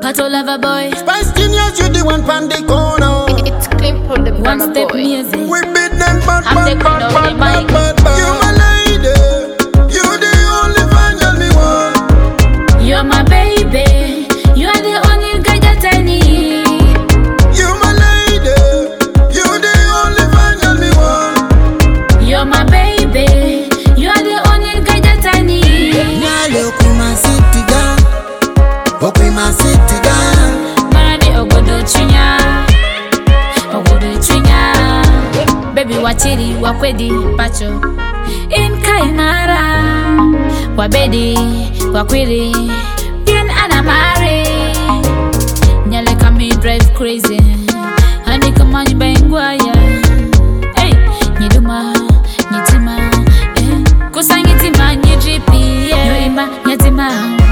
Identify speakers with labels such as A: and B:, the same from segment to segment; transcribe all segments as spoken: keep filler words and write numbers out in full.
A: Pato lover boy.
B: Spice Genius, you the one pan the corner.
C: It's clip from the
A: One
C: Burna
A: step
C: Boy.
A: music.
B: We beat them bad,
C: I'm
B: bad,
C: the
B: bad,
C: queen of
B: bad,
C: the
B: bad,
C: mic.
B: bad, bad. You my lady, you the only fan girl me want.
A: You're my baby. You are the only guy that I need.
B: You my lady, you the only fan girl me want.
A: You're my baby. You are the only guy that I need.
B: Nyale okuma city girl, okuma city girl.
A: Maradi ogodo chinya, ogodo chinya. Baby wachiri wakwedi pacho. In kainara, wabedi wakwiri. Bien anamare. Nyale kami drive crazy. Hani kama nyibengwa ya. Hey, nyiduma, nyitima. Eh, kusanyitima nyijipi. Yoima, nyitima.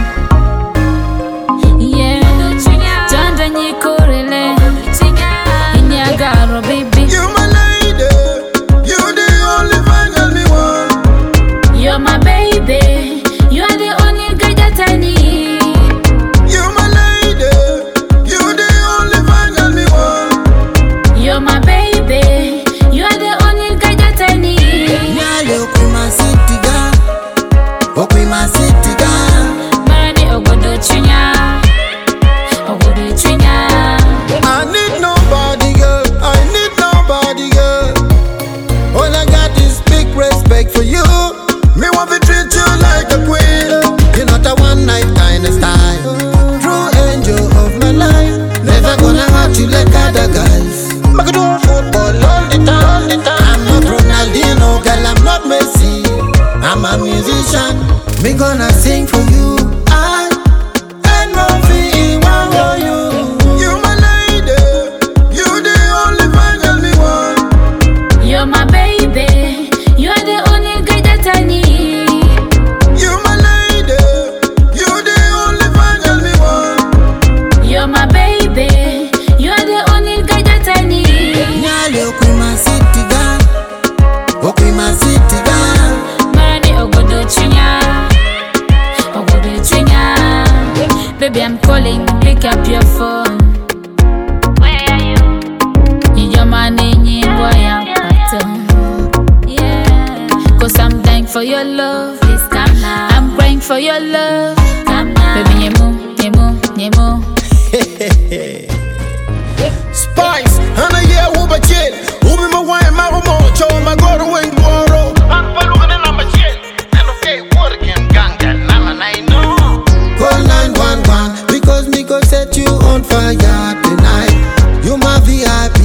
A: Yeah, Janda nyikorele. Inyagaro baby.
B: You my lady, you the only fan girl me want.
A: You're my baby. You are the only guy that I need.
B: You my lady, you the only fan girl me want.
A: You're my baby. You are the only guy that I need.
B: Nyale okuma city girl, okuma city girl.
A: Marani ogodo chinya, ogodo chinya.
B: I need nobody, girl. I need nobody, girl. All I got is big respect for you. Me want to treat you like a queen. You're not a one night kind of style. True angel of my life. Never gonna hurt you like other guys. I can do football all the time. I'm not Ronaldinho, girl. I'm not Messi. I'm a musician. Me gonna sing for you. I and my feet want you. You my lady. You the only fan girl me want.
A: You're my baby. You are the only guy that I need.
B: You my lady. You the only fan girl me want.
A: You're my baby. You are the only guy that I need.
B: Nyale okuma city girl, okuma city girl.
A: Marani ogodo chinya, ogodo chinya. Baby, I'm calling, pick up your phone.
C: Where are you?
A: Your money, boy, I'm pattern. Yeah, cause I'm dying for your love. Please come now. I'm praying for your love. Come now. Baby, nyemu, nyemu, nyemu.
B: Spice, and I hear Uber chill. Ubi my wine, my remote, show my go to wing borrow.
D: I'm following the number chill. And okay, what again, ganga, nana, I know.
B: Call nine one one because me go set you on fire tonight. You my V I P.